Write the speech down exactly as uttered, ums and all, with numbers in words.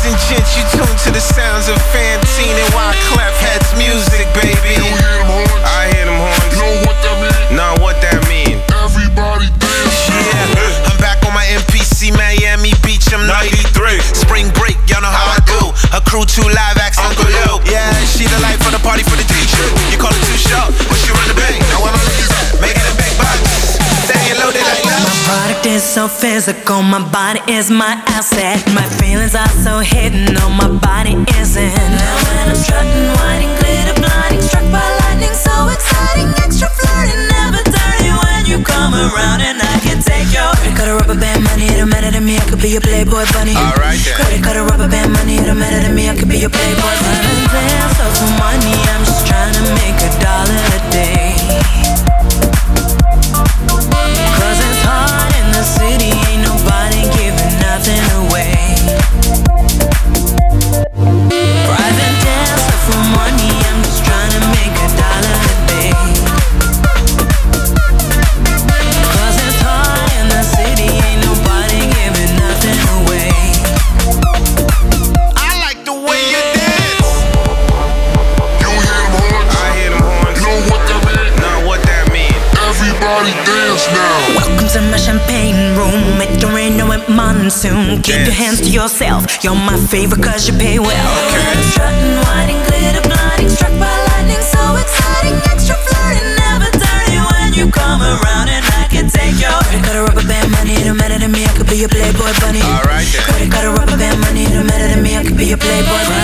Ladies and gents, you tune to the sounds of Fantine and Wyclef Head's music, baby. You hear them horns? I hear them horns. You know what that mean? Nah, what that mean? Everybody dance. Yeah, I'm back on my M P C, Miami Beach, I'm ninety-three. Spring break, y'all know how I do. A crew, two live acts, Uncle Lou. Yeah, she the light for the party for the D J. You call it too short, but she run the bank. Now I'm on the making a big box. Staying loaded like that. My product is so physical, my body is my asset. My feelings are so hidden, no, my body isn't. Now when I'm strutting, whining, glitter, blinding, struck by lightning, so exciting, extra flirty, never dirty when you come around and I can take your credit card, a rubber band, money, it don't matter to me, I could be your Playboy bunny. Alright then. Credit card, a rubber band, money, it don't matter to me, I could be your Playboy bunny. Dance so for money, I'm just trying to make a dollar a day. Cause it's hard in the city, ain't nobody giving nothing away. Private dancer for money, I'm just trying to make a dollar a day. Cause it's hard in the city, ain't nobody giving nothing away. I like the way you dance. You hear them horns? I hear them horns. You know what that mean? Nah, what that mean? Everybody dance now. Welcome to my champagne room. It don't rain, no, it monsoon. Keep your hands to yourself. You're my favorite cause you pay well. Okay. Strutting, whining, glitter, blinding, struck by lightning, so exciting, extra flirty, never dirty when you come around and I can take your credit card, a rubber band, money, it don't matter to me, I could be your Playboy bunny. Alright then. Credit card, a rubber band, money, it don't matter to me, I could be your Playboy bunny.